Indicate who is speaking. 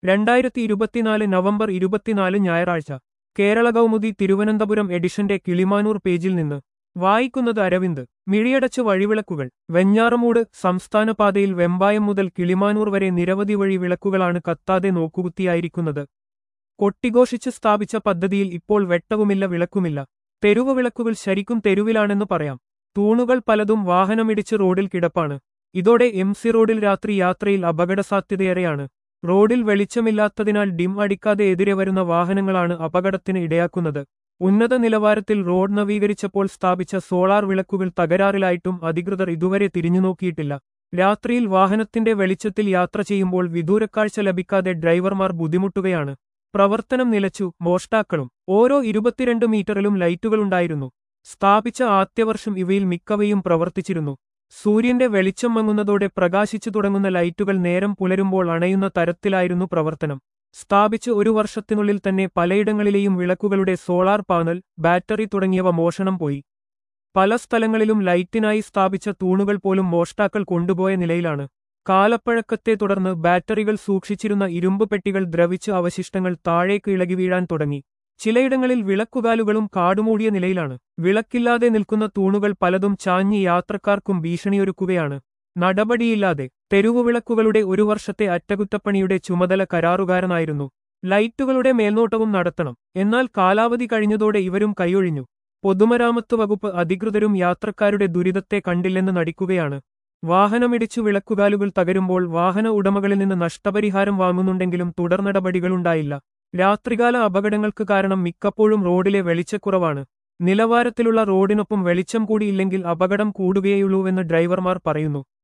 Speaker 1: 2024 November 24 ഞായറാഴ്ച കേരള കൗമുദി തിരുവനന്തപുരം എഡിഷന്റെ കിളിമാനൂർ പേജിൽ നിന്ന് വായിക്കുന്നത് അരവിന്ദ്. മിഴിയടച്ച് വഴിവിളക്കുകൾ. വെഞ്ഞാറമൂട് സംസ്ഥാന പാതയിൽ വെമ്പായം മുതൽ കിളിമാനൂർ വരെ നിരവധി വഴിവിളക്കുകളാണ് കത്താതെ നോക്കുകുത്തിയായിരിക്കുന്നത്. കൊട്ടിഘോഷിച്ച് സ്ഥാപിച്ച പദ്ധതിയിൽ ഇപ്പോൾ വെട്ടവുമില്ല, വിളക്കുമില്ല. തെരുവ് വിളക്കുകൾ ശരിക്കും തെരുവിലാണെന്ന് പറയാം. തൂണുകൾ പലതും വാഹനമിടിച്ച് റോഡിൽ കിടപ്പാണ്. ഇതോടെ എംസി റോഡിൽ രാത്രി യാത്രയിൽ അപകടസാധ്യതയേറെയാണ്. റോഡിൽ വെളിച്ചമില്ലാത്തതിനാൽ ഡിം അടിക്കാതെ എതിരെ വരുന്ന വാഹനങ്ങളാണ് അപകടത്തിന് ഇടയാക്കുന്നത്. ഉന്നത നിലവാരത്തിൽ റോഡ് നവീകരിച്ചപ്പോൾ സ്ഥാപിച്ച സോളാർ വിളക്കുകൾ തകരാറിലായിട്ടും അധികൃതർ ഇതുവരെ തിരിഞ്ഞുനോക്കിയിട്ടില്ല. രാത്രിയിൽ വാഹനത്തിന്റെ വെളിച്ചത്തിൽ യാത്ര ചെയ്യുമ്പോൾ വിദൂരക്കാഴ്ച ലഭിക്കാതെ ഡ്രൈവർമാർ ബുദ്ധിമുട്ടുകയാണ്. പ്രവർത്തനം നിലച്ചു. മോഷ്ടാക്കളും. ഓരോ 22 മീറ്ററിലും ലൈറ്റുകളുണ്ടായിരുന്നു. സ്ഥാപിച്ച ആദ്യവർഷം ഇവയിൽ മിക്കവയും പ്രവർത്തിച്ചിരുന്നു. സൂര്യന്റെ വെളിച്ചം മങ്ങുന്നതോടെ പ്രകാശിച്ചു തുടങ്ങുന്ന ലൈറ്റുകൾ നേരം പുലരുമ്പോൾ അണയുന്ന തരത്തിലായിരുന്നു പ്രവർത്തനം. സ്ഥാപിച്ച് ഒരു വർഷത്തിനുള്ളിൽ തന്നെ പലയിടങ്ങളിലെയും വിളക്കുകളുടെ സോളാർ പാനൽ, ബാറ്ററി തുടങ്ങിയവ മോഷണം പോയി. പല സ്ഥലങ്ങളിലും ലൈറ്റിനായി സ്ഥാപിച്ച തൂണുകൾ പോലും മോഷ്ടാക്കൾ കൊണ്ടുപോയ നിലയിലാണ്. കാലപ്പഴക്കത്തെ തുടർന്ന് ബാറ്ററികൾ സൂക്ഷിച്ചിരുന്ന ഇരുമ്പ് പെട്ടികൾ ദ്രവിച്ച് അവശിഷ്ടങ്ങൾ താഴേക്ക് ഇളകി വീഴാൻ തുടങ്ങി. ചിലയിടങ്ങളിൽ വിളക്കുകാലുകളും കാടുമൂടിയ നിലയിലാണ്. വിളക്കില്ലാതെ നിൽക്കുന്ന തൂണുകൾ പലതും ചാഞ്ഞ് യാത്രക്കാർക്കും ഭീഷണിയൊരുക്കുകയാണ്. നടപടിയില്ലാതെ. തെരുവുവിളക്കുകളുടെ ഒരു വർഷത്തെ അറ്റകുറ്റപ്പണിയുടെ ചുമതല കരാറുകാരനായിരുന്നു. ലൈറ്റുകളുടെ മേൽനോട്ടവും നടത്തണം. എന്നാൽ കാലാവധി കഴിഞ്ഞതോടെ ഇവരും കൈയൊഴിഞ്ഞു. പൊതുമരാമത്ത് വകുപ്പ് അധികൃതരും യാത്രക്കാരുടെ ദുരിതത്തെ കണ്ടില്ലെന്ന് നടിക്കുകയാണ്. വാഹനമിടിച്ചു വിളക്കുകാലുകൾ തകരുമ്പോൾ വാഹന ഉടമകളിൽ നിന്ന് നഷ്ടപരിഹാരം വാങ്ങുന്നുണ്ടെങ്കിലും തുടർ നടപടികളുണ്ടായില്ല. രാത്രികാല അപകടങ്ങൾക്ക് കാരണം മിക്കപ്പോഴും റോഡിലെ വെളിച്ചക്കുറവാണ്. നിലവാരത്തിലുള്ള റോഡിനൊപ്പം വെളിച്ചം കൂടിയില്ലെങ്കിൽ അപകടം കൂടുകയുള്ളൂവെന്ന് ഡ്രൈവർമാർ പറയുന്നു.